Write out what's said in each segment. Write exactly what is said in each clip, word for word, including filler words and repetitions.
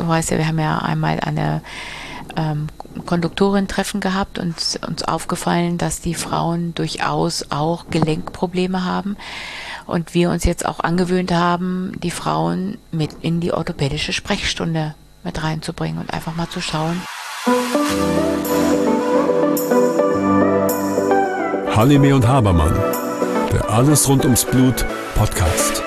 weißt ja, wir haben ja einmal eine ähm, Konduktorin-Treffen gehabt und uns aufgefallen, dass die Frauen durchaus auch Gelenkprobleme haben und wir uns jetzt auch angewöhnt haben, die Frauen mit in die orthopädische Sprechstunde mit reinzubringen und einfach mal zu schauen. Halime und Habermann, der Alles rund ums Blut Podcast.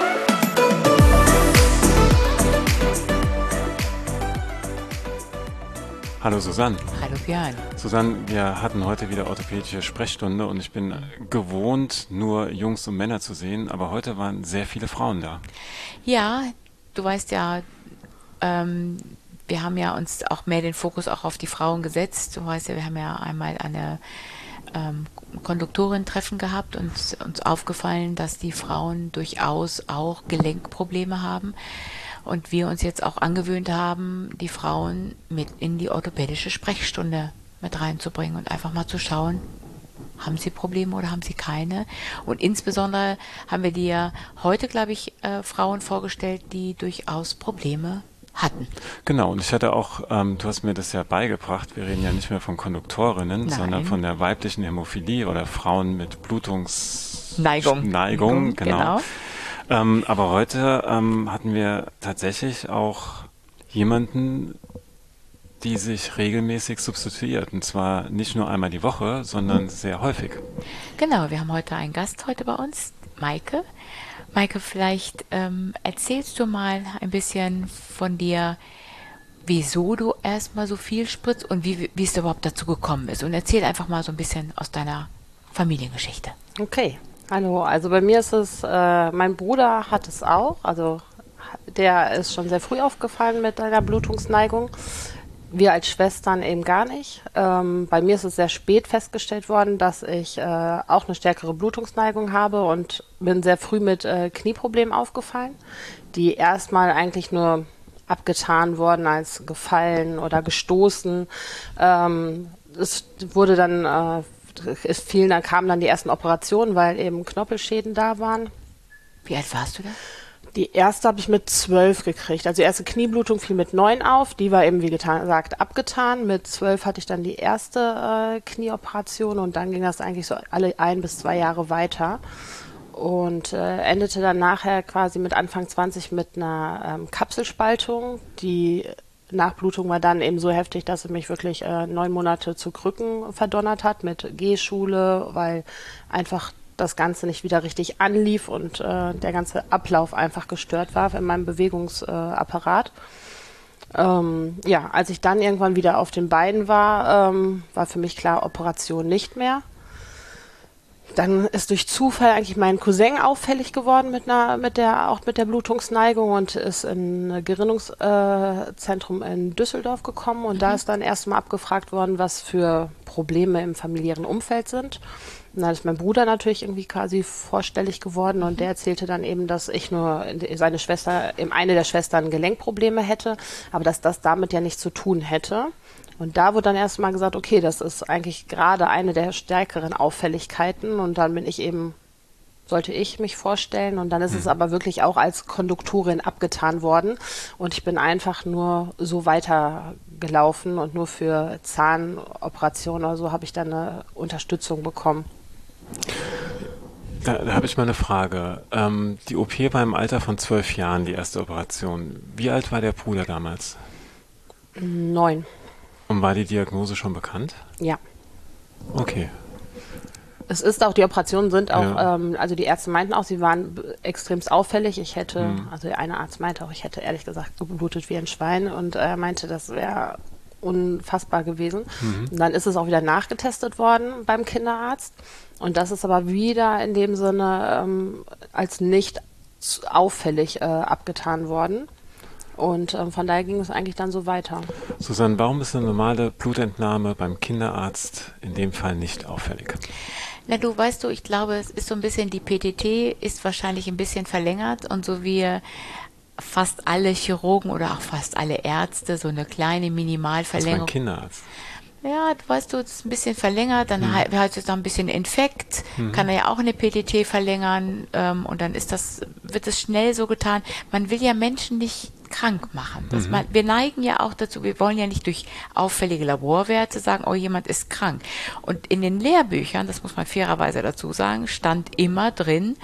Hallo Susanne. Hallo Björn. Susanne, wir hatten heute wieder orthopädische Sprechstunde und ich bin gewohnt, nur Jungs und Männer zu sehen, aber heute waren sehr viele Frauen da. Ja, du weißt ja, ähm, wir haben ja uns auch mehr den Fokus auch auf die Frauen gesetzt. Du weißt ja, wir haben ja einmal eine ähm, Konduktorin-Treffen gehabt und uns aufgefallen, dass die Frauen durchaus auch Gelenkprobleme haben. Und wir uns jetzt auch angewöhnt haben, die Frauen mit in die orthopädische Sprechstunde mit reinzubringen und einfach mal zu schauen, haben sie Probleme oder haben sie keine? Und insbesondere haben wir dir heute, glaube ich, äh, Frauen vorgestellt, die durchaus Probleme hatten. Genau, und ich hatte auch, ähm, du hast mir das ja beigebracht, wir reden ja nicht mehr von Konduktorinnen, Nein. sondern von der weiblichen Hämophilie oder Frauen mit Neigung. Blutungsneigung. Neigung, genau. genau. Ähm, aber heute ähm, hatten wir tatsächlich auch jemanden, die sich regelmäßig substituiert. Und zwar nicht nur einmal die Woche, sondern sehr häufig. Genau, wir haben heute einen Gast heute bei uns, Maike. Maike, vielleicht ähm, erzählst du mal ein bisschen von dir, wieso du erstmal so viel spritzt und wie, wie es überhaupt dazu gekommen ist. Und erzähl einfach mal so ein bisschen aus deiner Familiengeschichte. Okay. Hallo, also bei mir ist es, äh, mein Bruder hat es auch, also der ist schon sehr früh aufgefallen mit einer Blutungsneigung. Wir als Schwestern eben gar nicht. Ähm, bei mir ist es sehr spät festgestellt worden, dass ich äh, auch eine stärkere Blutungsneigung habe und bin sehr früh mit äh, Knieproblemen aufgefallen, die erstmal eigentlich nur abgetan wurden als gefallen oder gestoßen. Ähm, es wurde dann äh, Es fielen, dann kamen dann die ersten Operationen, weil eben Knorpelschäden da waren. Wie alt warst du da? Die erste habe ich mit zwölf gekriegt. Also die erste Knieblutung fiel mit neun auf. Die war eben, wie gesagt, abgetan. Mit zwölf hatte ich dann die erste äh, Knieoperation und dann ging das eigentlich so alle ein bis zwei Jahre weiter. Und äh, endete dann nachher quasi mit Anfang zwanzig mit einer ähm, Kapselspaltung, die Nachblutung war dann eben so heftig, dass sie mich wirklich äh, neun Monate zu Krücken verdonnert hat mit Gehschule, weil einfach das Ganze nicht wieder richtig anlief und äh, der ganze Ablauf einfach gestört war in meinem Bewegungsapparat. Äh, ähm, ja, als ich dann irgendwann wieder auf den Beinen war, ähm, war für mich klar, Operation nicht mehr. Dann ist durch Zufall eigentlich mein Cousin auffällig geworden mit einer, mit der, auch mit der Blutungsneigung und ist in ein Gerinnungszentrum äh, in Düsseldorf gekommen und mhm. da ist dann erstmal abgefragt worden, was für Probleme im familiären Umfeld sind. Und dann ist mein Bruder natürlich irgendwie quasi vorstellig geworden und der erzählte dann eben, dass ich nur, seine Schwester, eben eine der Schwestern Gelenkprobleme hätte, aber dass das damit ja nichts zu tun hätte. Und da wurde dann erstmal gesagt, okay, das ist eigentlich gerade eine der stärkeren Auffälligkeiten und dann bin ich eben, sollte ich mich vorstellen und dann ist es aber wirklich auch als Konduktorin abgetan worden und ich bin einfach nur so weitergelaufen und nur für Zahnoperationen oder so habe ich dann eine Unterstützung bekommen. Da, da habe ich mal eine Frage. Ähm, die O P war im Alter von zwölf Jahren, die erste Operation. Wie alt war der Bruder damals? Neun. Und war die Diagnose schon bekannt? Ja. Okay. Es ist auch, die Operationen sind auch, Ja. ähm, also die Ärzte meinten auch, sie waren extremst auffällig. Ich hätte, Mhm. also der eine Arzt meinte auch, ich hätte ehrlich gesagt geblutet wie ein Schwein und er meinte, das wäre unfassbar gewesen. Mhm. Und dann ist es auch wieder nachgetestet worden beim Kinderarzt. Und das ist aber wieder in dem Sinne ähm, als nicht auffällig äh, abgetan worden. Und ähm, von daher ging es eigentlich dann so weiter. Susanne, warum ist eine normale Blutentnahme beim Kinderarzt in dem Fall nicht auffällig? Na, du weißt du, ich glaube, es ist so ein bisschen, die P T T ist wahrscheinlich ein bisschen verlängert und so wie fast alle Chirurgen oder auch fast alle Ärzte so eine kleine Minimalverlängerung. Das ist mein Kinderarzt. Ja, du weißt du, es ist ein bisschen verlängert, dann hm. hat es noch ein bisschen Infekt, hm. kann er ja auch eine P T T verlängern ähm, und dann ist das, wird es schnell so getan. Man will ja Menschen nicht krank machen. Das Mhm. man, wir neigen ja auch dazu, wir wollen ja nicht durch auffällige Laborwerte sagen, oh, jemand ist krank. Und in den Lehrbüchern, das muss man fairerweise dazu sagen, stand immer drin,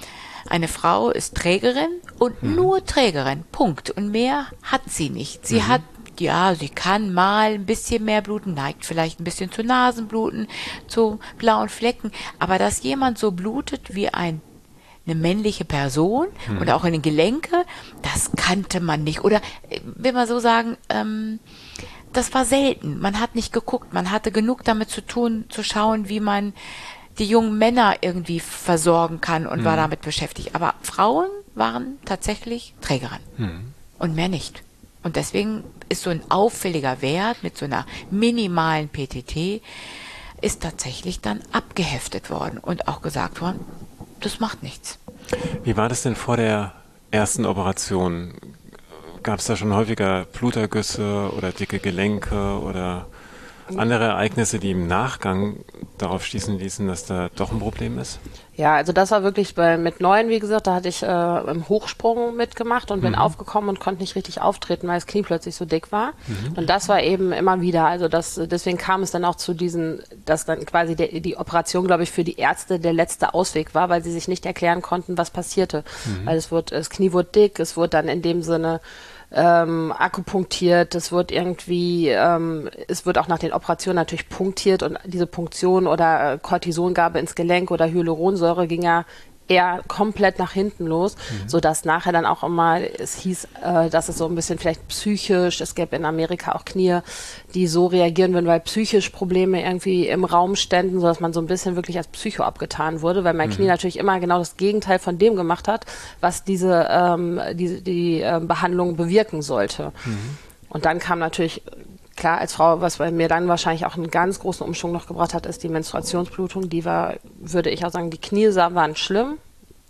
eine Frau ist Trägerin und mhm. nur Trägerin, Punkt. Und mehr hat sie nicht. Sie mhm. hat, ja, sie kann mal ein bisschen mehr bluten, neigt vielleicht ein bisschen zu Nasenbluten, zu blauen Flecken. Aber dass jemand so blutet wie ein eine männliche Person mhm. und auch in den Gelenke, das kannte man nicht. Oder will man so sagen, ähm, das war selten. Man hat nicht geguckt, man hatte genug damit zu tun, zu schauen, wie man die jungen Männer irgendwie versorgen kann und mhm. war damit beschäftigt. Aber Frauen waren tatsächlich Trägerin mhm. und mehr nicht. Und deswegen ist so ein auffälliger Wert mit so einer minimalen P T T ist tatsächlich dann abgeheftet worden und auch gesagt worden, das macht nichts. Wie war das denn vor der ersten Operation? Gab es da schon häufiger Blutergüsse oder dicke Gelenke oder andere Ereignisse, die im Nachgang darauf schließen ließen, dass da doch ein Problem ist? Ja, also das war wirklich bei mit neun, wie gesagt, da hatte ich äh, im Hochsprung mitgemacht und bin Mhm. aufgekommen und konnte nicht richtig auftreten, weil das Knie plötzlich so dick war. Mhm. Und das war eben immer wieder, also das, deswegen kam es dann auch zu diesen, dass dann quasi der, die Operation, glaube ich, für die Ärzte der letzte Ausweg war, weil sie sich nicht erklären konnten, was passierte. Mhm. Weil es wurde, das Knie wurde dick, es wurde dann in dem Sinne ähm, akupunktiert, es wird irgendwie, ähm, es wird auch nach den Operationen natürlich punktiert und diese Punktion oder äh, Cortisongabe ins Gelenk oder Hyaluronsäure ging ja eher komplett nach hinten los, mhm. sodass nachher dann auch immer, es hieß, äh, dass es so ein bisschen vielleicht psychisch, es gäbe in Amerika auch Knie, die so reagieren würden, weil psychisch Probleme irgendwie im Raum ständen, sodass man so ein bisschen wirklich als Psycho abgetan wurde, weil mein mhm. Knie natürlich immer genau das Gegenteil von dem gemacht hat, was diese, ähm, die, die äh, Behandlung bewirken sollte. Mhm. Und dann kam natürlich klar, als Frau, was bei mir dann wahrscheinlich auch einen ganz großen Umschwung noch gebracht hat, ist die Menstruationsblutung. Die war, würde ich auch sagen, die Knie waren schlimm.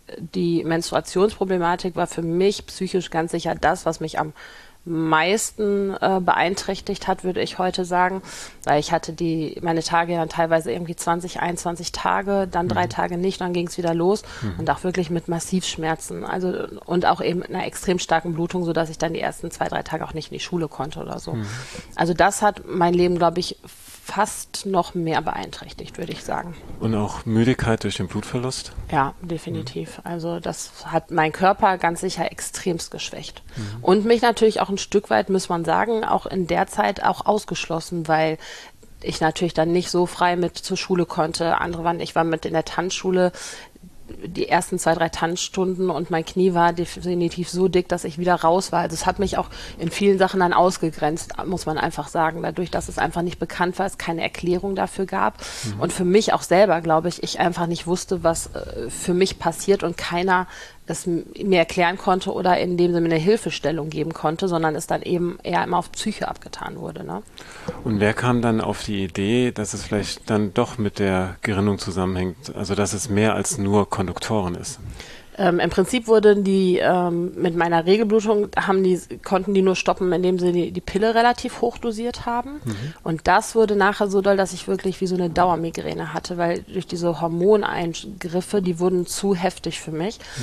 Die Menstruationsproblematik war für mich psychisch ganz sicher das, was mich am meisten äh, beeinträchtigt hat, würde ich heute sagen, weil ich hatte die meine Tage dann teilweise irgendwie zwanzig, einundzwanzig Tage, dann drei mhm. Tage nicht, dann ging es wieder los mhm. und auch wirklich mit Massivschmerzen, also und auch eben mit einer extrem starken Blutung, sodass ich dann die ersten zwei, drei Tage auch nicht in die Schule konnte oder so. Mhm. Also das hat mein Leben, glaube ich, fast noch mehr beeinträchtigt, würde ich sagen. Und auch Müdigkeit durch den Blutverlust? Ja, definitiv. Mhm. Also das hat mein Körper ganz sicher extremst geschwächt. Mhm. Und mich natürlich auch ein Stück weit, muss man sagen, auch in der Zeit auch ausgeschlossen, weil ich natürlich dann nicht so frei mit zur Schule konnte. Andere waren, ich war mit in der Tanzschule die ersten zwei, drei Tanzstunden und mein Knie war definitiv so dick, dass ich wieder raus war. Also es hat mich auch in vielen Sachen dann ausgegrenzt, muss man einfach sagen. Dadurch, dass es einfach nicht bekannt war, es keine Erklärung dafür gab. Mhm. Und für mich auch selber, glaube ich, ich einfach nicht wusste, was äh, für mich passiert und keiner es mir erklären konnte oder in dem Sinne eine Hilfestellung geben konnte, sondern es dann eben eher immer auf Psyche abgetan wurde. Ne? Und wer kam dann auf die Idee, dass es vielleicht dann doch mit der Gerinnung zusammenhängt, also dass es mehr als nur Konduktoren ist? Ähm, Im Prinzip wurden die ähm, mit meiner Regelblutung haben die konnten die nur stoppen, indem sie die, die Pille relativ hoch dosiert haben. Mhm. Und das wurde nachher so doll, dass ich wirklich wie so eine Dauermigräne hatte, weil durch diese Hormoneingriffe, die wurden zu heftig für mich. Mhm.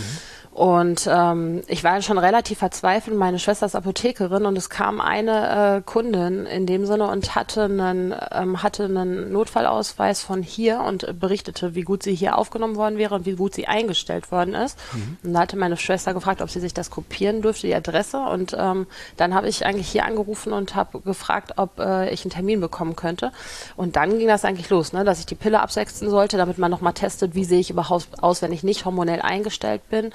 Und ähm, ich war schon relativ verzweifelt. Meine Schwester ist Apothekerin und es kam eine äh, Kundin in dem Sinne und hatte einen, ähm, hatte einen Notfallausweis von hier und berichtete, wie gut sie hier aufgenommen worden wäre und wie gut sie eingestellt worden ist. Mhm. Und da hatte meine Schwester gefragt, ob sie sich das kopieren dürfte, die Adresse. Und ähm, dann habe ich eigentlich hier angerufen und habe gefragt, ob äh, ich einen Termin bekommen könnte. Und dann ging das eigentlich los, ne, dass ich die Pille absetzen sollte, damit man nochmal testet, wie sehe ich überhaupt aus, wenn ich nicht hormonell eingestellt bin.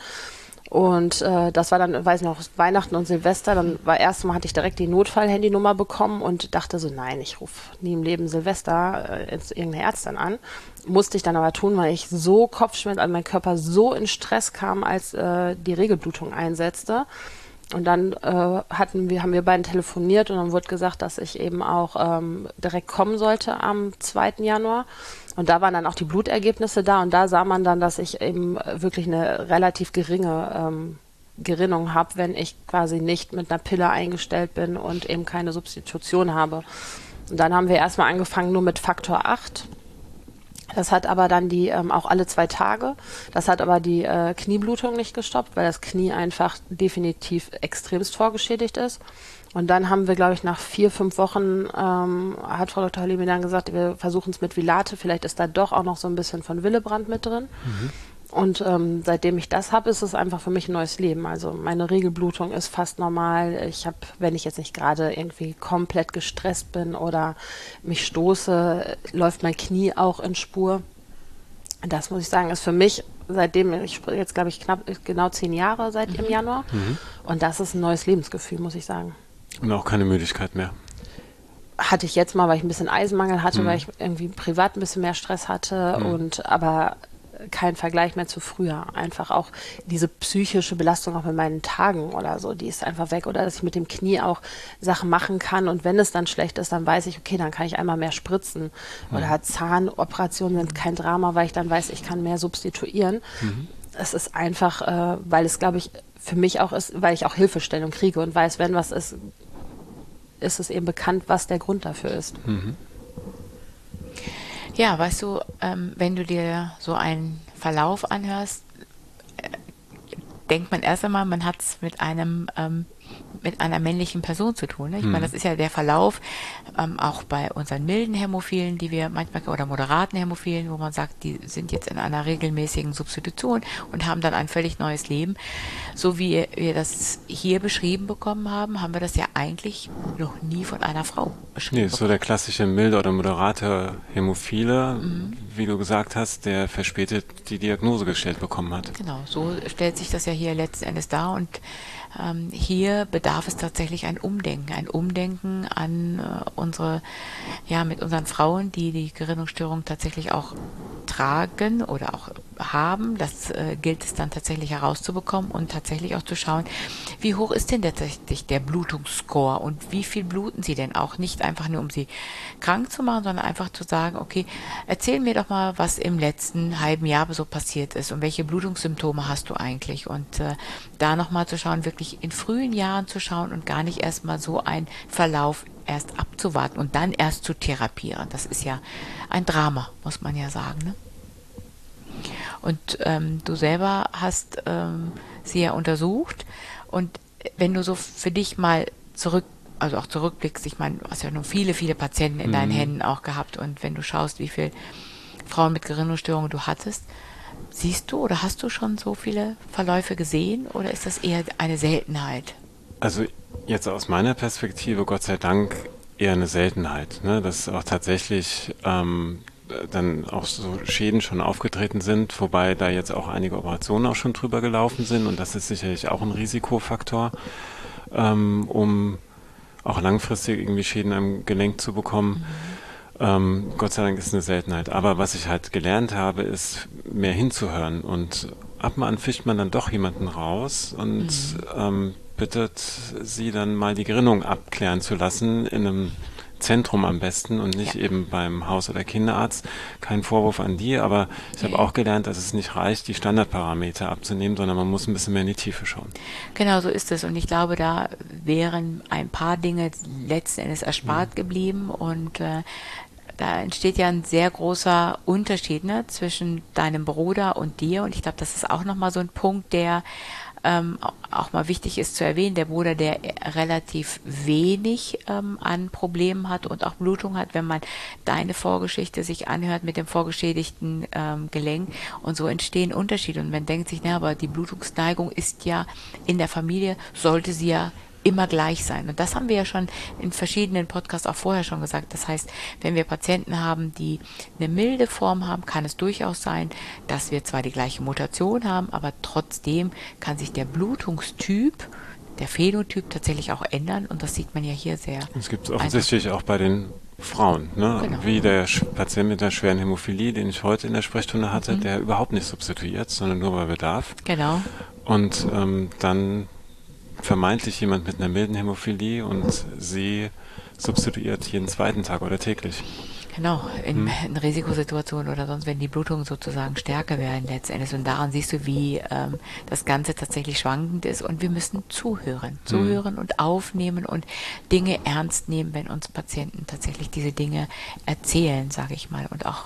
Und äh, das war dann, weiß ich noch, Weihnachten und Silvester. Dann war erstmal hatte ich direkt die Notfall-Handynummer bekommen und dachte so, nein, ich rufe nie im Leben Silvester äh, irgendeine Ärztin an. Musste ich dann aber tun, weil ich so Kopfschmerzen, also mein Körper so in Stress kam, als äh, die Regelblutung einsetzte. Und dann äh, hatten wir, haben wir beiden telefoniert und dann wurde gesagt, dass ich eben auch ähm, direkt kommen sollte am zweiten Januar. Und da waren dann auch die Blutergebnisse da und da sah man dann, dass ich eben wirklich eine relativ geringe ähm, Gerinnung habe, wenn ich quasi nicht mit einer Pille eingestellt bin und eben keine Substitution habe. Und dann haben wir erstmal angefangen nur mit Faktor acht. Das hat aber dann die, ähm, auch alle zwei Tage, das hat aber die äh, Knieblutung nicht gestoppt, weil das Knie einfach definitiv extremst vorgeschädigt ist. Und dann haben wir, glaube ich, nach vier, fünf Wochen, ähm, hat Frau Doktor Halimi dann gesagt, wir versuchen es mit Vilate, vielleicht ist da doch auch noch so ein bisschen von Willebrand mit drin. Mhm. Und ähm, seitdem ich das habe, ist es einfach für mich ein neues Leben. Also meine Regelblutung ist fast normal. Ich habe, wenn ich jetzt nicht gerade irgendwie komplett gestresst bin oder mich stoße, läuft mein Knie auch in Spur. Das muss ich sagen, ist für mich, seitdem, ich jetzt glaube ich knapp genau zehn Jahre seit mhm. im Januar. Mhm. Und das ist ein neues Lebensgefühl, muss ich sagen. Und auch keine Müdigkeit mehr. Hatte ich jetzt mal, weil ich ein bisschen Eisenmangel hatte, mhm. weil ich irgendwie privat ein bisschen mehr Stress hatte mhm. und aber kein Vergleich mehr zu früher. Einfach auch diese psychische Belastung auch mit meinen Tagen oder so, die ist einfach weg. Oder dass ich mit dem Knie auch Sachen machen kann und wenn es dann schlecht ist, dann weiß ich, okay, dann kann ich einmal mehr spritzen. Mhm. Oder Zahnoperationen sind kein Drama, weil ich dann weiß, ich kann mehr substituieren. Mhm. Es ist einfach, äh, weil es, glaube ich, für mich auch ist, weil ich auch Hilfestellung kriege und weiß, wenn was ist, ist es eben bekannt, was der Grund dafür ist. Mhm. Ja, weißt du, ähm, wenn du dir so einen Verlauf anhörst, äh, denkt man erst einmal, man hat es mit einem ähm, mit einer männlichen Person zu tun. Ne? Ich hm. meine, das ist ja der Verlauf, ähm, auch bei unseren milden Hämophilen, die wir manchmal, oder moderaten Hämophilen, wo man sagt, die sind jetzt in einer regelmäßigen Substitution und haben dann ein völlig neues Leben. So wie wir das hier beschrieben bekommen haben, haben wir das ja eigentlich noch nie von einer Frau beschrieben. Nee, so der klassische milde oder moderate Hämophile, mhm. wie du gesagt hast, der verspätet die Diagnose gestellt bekommen hat. Genau, so stellt sich das ja hier letzten Endes dar und Ähm, hier bedarf es tatsächlich ein Umdenken, ein Umdenken an äh, unsere, ja, mit unseren Frauen, die die Gerinnungsstörung tatsächlich auch tragen oder auch haben. Das äh, gilt es dann tatsächlich herauszubekommen und tatsächlich auch zu schauen, wie hoch ist denn tatsächlich der Blutungsscore und wie viel bluten sie denn auch, nicht einfach nur, um sie krank zu machen, sondern einfach zu sagen, okay, erzähl mir doch mal, was im letzten halben Jahr so passiert ist und welche Blutungssymptome hast du eigentlich und äh, da nochmal zu schauen, wirklich in frühen Jahren zu schauen und gar nicht erstmal so einen Verlauf erst abzuwarten und dann erst zu therapieren. Das ist ja ein Drama, muss man ja sagen. Ne? Und ähm, du selber hast ähm, sie ja untersucht und wenn du so für dich mal zurück, also auch zurückblickst, ich meine, du hast ja nun viele, viele Patienten in mhm. deinen Händen auch gehabt und wenn du schaust, wie viele Frauen mit Gerinnungsstörungen du hattest, siehst du oder hast du schon so viele Verläufe gesehen oder ist das eher eine Seltenheit? Also jetzt aus meiner Perspektive, Gott sei Dank, eher eine Seltenheit, ne? Dass auch tatsächlich ähm, dann auch so Schäden schon aufgetreten sind, wobei da jetzt auch einige Operationen auch schon drüber gelaufen sind und das ist sicherlich auch ein Risikofaktor, ähm, um auch langfristig irgendwie Schäden am Gelenk zu bekommen. Mhm. Ähm, Gott sei Dank ist es eine Seltenheit. Aber was ich halt gelernt habe, ist mehr hinzuhören und ab und an fischt man dann doch jemanden raus und mhm. ähm, bittet sie dann mal die Gerinnung abklären zu lassen, in einem Zentrum am besten und nicht ja. eben beim Haus- oder Kinderarzt. Kein Vorwurf an die, aber ich habe auch gelernt, dass es nicht reicht, die Standardparameter abzunehmen, sondern man muss ein bisschen mehr in die Tiefe schauen. Genau, so ist es und ich glaube, da wären ein paar Dinge letzten Endes erspart mhm. geblieben und äh, da entsteht ja ein sehr großer Unterschied, ne, zwischen deinem Bruder und dir und ich glaube, das ist auch nochmal so ein Punkt, der Ähm, auch mal wichtig ist zu erwähnen, der Bruder, der relativ wenig ähm, an Problemen hat und auch Blutung hat, wenn man deine Vorgeschichte sich anhört mit dem vorgeschädigten ähm, Gelenk und so entstehen Unterschiede und man denkt sich, na, aber die Blutungsneigung ist ja in der Familie, sollte sie ja immer gleich sein. Und das haben wir ja schon in verschiedenen Podcasts auch vorher schon gesagt. Das heißt, wenn wir Patienten haben, die eine milde Form haben, kann es durchaus sein, dass wir zwar die gleiche Mutation haben, aber trotzdem kann sich der Blutungstyp, der Phänotyp tatsächlich auch ändern. Und das sieht man ja hier sehr. Das gibt es offensichtlich einfach auch bei den Frauen. Ne? Genau. Wie der Patient mit der schweren Hämophilie, den ich heute in der Sprechstunde hatte, mhm. der überhaupt nicht substituiert, sondern nur bei Bedarf. Genau. Und ähm, dann vermeintlich jemand mit einer milden Hämophilie und sie substituiert jeden zweiten Tag oder täglich. Genau, in, hm. in Risikosituationen oder sonst, wenn die Blutungen sozusagen stärker werden letztendlich. Und daran siehst du, wie ähm, das Ganze tatsächlich schwankend ist. Und wir müssen zuhören, zuhören hm. und aufnehmen und Dinge ernst nehmen, wenn uns Patienten tatsächlich diese Dinge erzählen, sage ich mal, und auch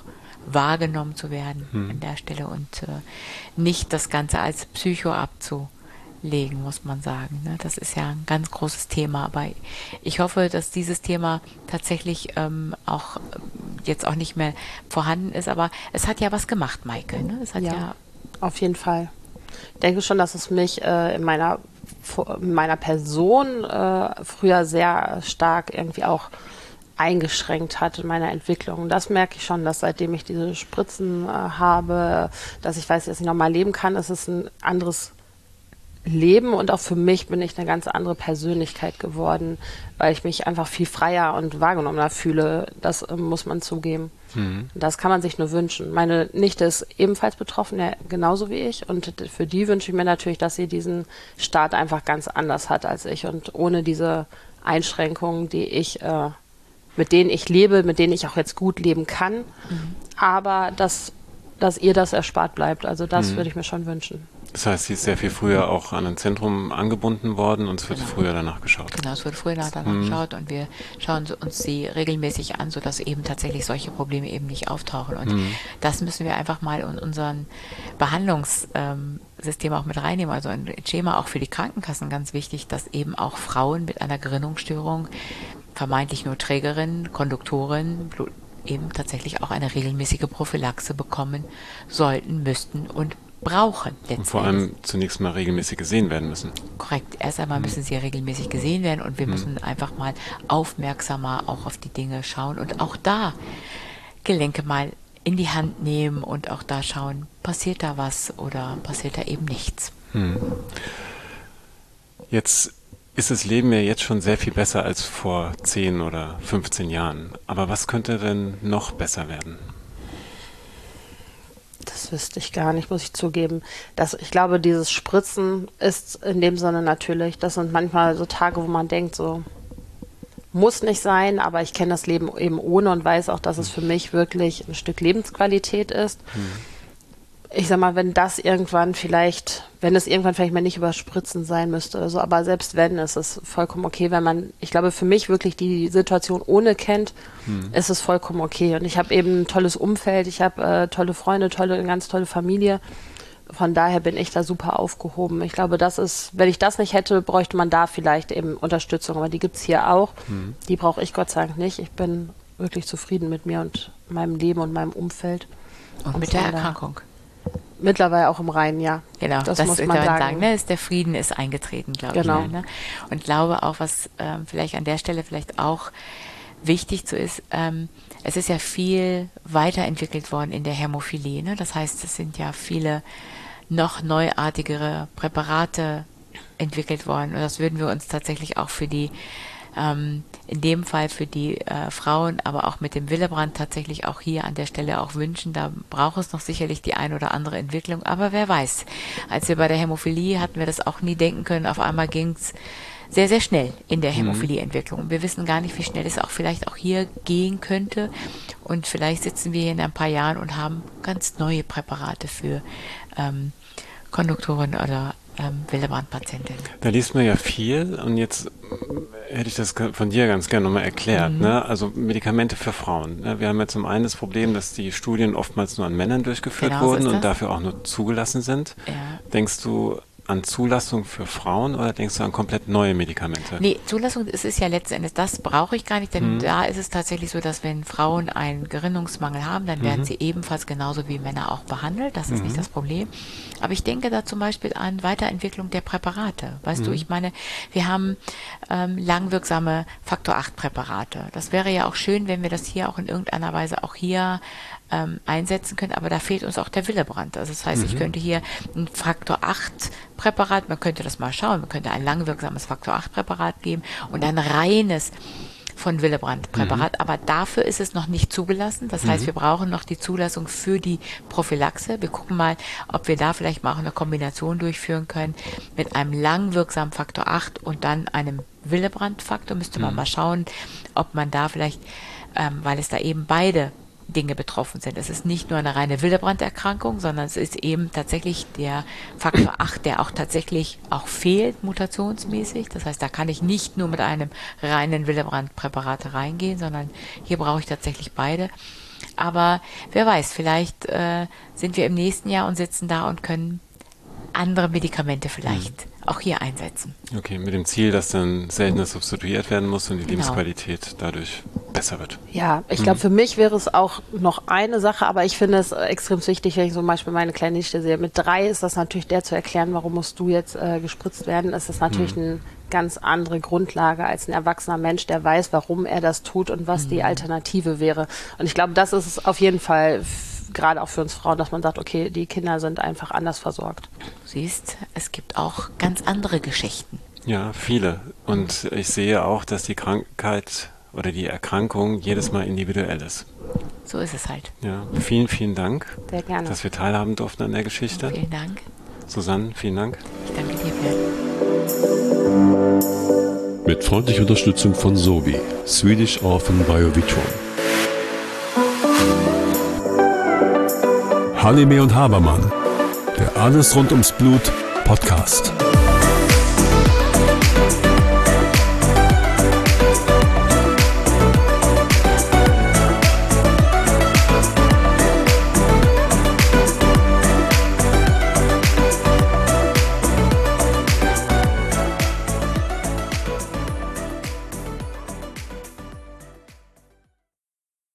wahrgenommen zu werden hm. an der Stelle und äh, nicht das Ganze als Psycho abzulegen, muss man sagen. Ne? Das ist ja ein ganz großes Thema, aber ich hoffe, dass dieses Thema tatsächlich ähm, auch jetzt auch nicht mehr vorhanden ist, aber es hat ja was gemacht, Maike. Ne? Es hat Ja, ja auf jeden Fall. Ich denke schon, dass es mich äh, in meiner, in meiner Person äh, früher sehr stark irgendwie auch eingeschränkt hat in meiner Entwicklung. Das merke ich schon, dass seitdem ich diese Spritzen äh, habe, dass ich weiß, dass ich nochmal leben kann, ist es ein anderes Leben und auch für mich bin ich eine ganz andere Persönlichkeit geworden, weil ich mich einfach viel freier und wahrgenommener fühle. Das äh, muss man zugeben. Mhm. Das kann man sich nur wünschen. Meine Nichte ist ebenfalls betroffen, ja, genauso wie ich. Und für die wünsche ich mir natürlich, dass sie diesen Start einfach ganz anders hat als ich und ohne diese Einschränkungen, die ich, äh, mit denen ich lebe, mit denen ich auch jetzt gut leben kann. Mhm. Aber dass, dass ihr das erspart bleibt. Also das mhm. würde ich mir schon wünschen. Das heißt, sie ist sehr viel früher auch an ein Zentrum angebunden worden und es wird genau. früher danach geschaut. Genau, es wird früher danach mhm. geschaut und wir schauen uns sie regelmäßig an, sodass eben tatsächlich solche Probleme eben nicht auftauchen. Und mhm. das müssen wir einfach mal in unseren Behandlungssystem auch mit reinnehmen. Also ein Schema auch für die Krankenkassen ganz wichtig, dass eben auch Frauen mit einer Gerinnungsstörung, vermeintlich nur Trägerinnen, Konduktorinnen, Blut, eben tatsächlich auch eine regelmäßige Prophylaxe bekommen sollten, müssten und brauchen. Und vor allem zunächst mal regelmäßig gesehen werden müssen. Korrekt. Erst einmal mhm. müssen sie regelmäßig gesehen werden und wir mhm. müssen einfach mal aufmerksamer auch auf die Dinge schauen und auch da Gelenke mal in die Hand nehmen und auch da schauen, passiert da was oder passiert da eben nichts. Mhm. Jetzt ist das Leben ja jetzt schon sehr viel besser als vor zehn oder fünfzehn Jahren. Aber was könnte denn noch besser werden? Das wüsste ich gar nicht, muss ich zugeben. Das, ich glaube, dieses Spritzen ist in dem Sinne natürlich. Das sind manchmal so Tage, wo man denkt, so muss nicht sein, aber ich kenne das Leben eben ohne und weiß auch, dass es für mich wirklich ein Stück Lebensqualität ist. Hm. Ich sag mal, wenn das irgendwann vielleicht, wenn es irgendwann vielleicht mal nicht über Spritzen sein müsste oder so, aber selbst wenn, ist es vollkommen okay, wenn man, ich glaube, für mich wirklich die Situation ohne kennt, hm. ist es vollkommen okay. Und ich habe eben ein tolles Umfeld, ich habe äh, tolle Freunde, tolle, eine ganz tolle Familie. Von daher bin ich da super aufgehoben. Ich glaube, das ist, wenn ich das nicht hätte, bräuchte man da vielleicht eben Unterstützung, aber die gibt's hier auch. Hm. Die brauche ich Gott sei Dank nicht. Ich bin wirklich zufrieden mit mir und meinem Leben und meinem Umfeld. Und, und mit der Erkrankung. Mittlerweile auch im Reinen, ja. Genau, das, das muss man sagen. sagen ne? ist, der Frieden ist eingetreten, glaube genau. ich. Ne? Und glaube auch, was ähm, vielleicht an der Stelle vielleicht auch wichtig so ist, ähm, es ist ja viel weiterentwickelt worden in der Hämophilie. Ne? Das heißt, es sind ja viele noch neuartigere Präparate entwickelt worden. Und das würden wir uns tatsächlich auch für die Ähm, in dem Fall für die äh, Frauen, aber auch mit dem Willebrand tatsächlich auch hier an der Stelle auch wünschen. Da braucht es noch sicherlich die ein oder andere Entwicklung, aber wer weiß. Als wir bei der Hämophilie hatten wir das auch nie denken können, auf einmal ging es sehr, sehr schnell in der Hämophilieentwicklung. Wir wissen gar nicht, wie schnell es auch vielleicht auch hier gehen könnte und vielleicht sitzen wir hier in ein paar Jahren und haben ganz neue Präparate für ähm, Konduktoren oder ähm, Willebrand-Patientinnen. Da liest man ja viel und jetzt hätte ich das von dir ganz gerne nochmal erklärt. Mhm. Ne? Also Medikamente für Frauen. Ne? Wir haben ja zum einen das Problem, dass die Studien oftmals nur an Männern durchgeführt genau, wurden so und dafür auch nur zugelassen sind. Ja. Denkst du an Zulassung für Frauen oder denkst du an komplett neue Medikamente? Nee, Zulassung, es ist ja letzten Endes, das brauche ich gar nicht, denn Mhm. da ist es tatsächlich so, dass wenn Frauen einen Gerinnungsmangel haben, dann werden Mhm. sie ebenfalls genauso wie Männer auch behandelt. Das ist Mhm. nicht das Problem. Aber ich denke da zum Beispiel an Weiterentwicklung der Präparate. Weißt Mhm. du, ich meine, wir haben ähm, langwirksame Faktor acht Präparate. Das wäre ja auch schön, wenn wir das hier auch in irgendeiner Weise auch hier ähm, einsetzen können, aber da fehlt uns auch der Willebrand. Also das heißt, Mhm. ich könnte hier ein Faktor acht Präparat, man könnte das mal schauen, man könnte ein langwirksames Faktor acht Präparat geben und ein reines von Willebrand-Präparat, mhm. aber dafür ist es noch nicht zugelassen. Das heißt, Mhm. wir brauchen noch die Zulassung für die Prophylaxe. Wir gucken mal, ob wir da vielleicht mal auch eine Kombination durchführen können mit einem langwirksamen Faktor acht und dann einem Willebrand-Faktor. Müsste man Mhm. mal schauen, ob man da vielleicht, ähm, weil es da eben beide Dinge betroffen sind. Es ist nicht nur eine reine Willebrand-Erkrankung, sondern es ist eben tatsächlich der Faktor acht, der auch tatsächlich auch fehlt, mutationsmäßig. Das heißt, da kann ich nicht nur mit einem reinen Willebrand-Präparat reingehen, sondern hier brauche ich tatsächlich beide. Aber wer weiß, vielleicht äh, sind wir im nächsten Jahr und sitzen da und können andere Medikamente vielleicht mhm. auch hier einsetzen. Okay, mit dem Ziel, dass dann seltener substituiert werden muss und die Genau. Lebensqualität dadurch besser wird. Ja, ich glaube, für mich wäre es auch noch eine Sache, aber ich finde es extrem wichtig, wenn ich zum Beispiel meine kleine Nichte sehe. Mit drei ist das natürlich der zu erklären, warum musst du jetzt äh, gespritzt werden, ist das natürlich mhm. eine ganz andere Grundlage als ein erwachsener Mensch, der weiß, warum er das tut und was mhm. die Alternative wäre. Und ich glaube, das ist es auf jeden Fall f- gerade auch für uns Frauen, dass man sagt, okay, die Kinder sind einfach anders versorgt. Du siehst, es gibt auch ganz andere Geschichten. Ja, viele. Und ich sehe auch, dass die Krankheit oder die Erkrankung jedes Mal individuell ist. So ist es halt. Ja, vielen, vielen Dank, Sehr gerne. dass wir teilhaben durften an der Geschichte. Vielen Dank. Susanne, vielen Dank. Ich danke dir, Bert. Mit freundlicher Unterstützung von Sobi, Swedish Orphan Biovitron. Halime und Habermann, der Alles rund ums Blut Podcast.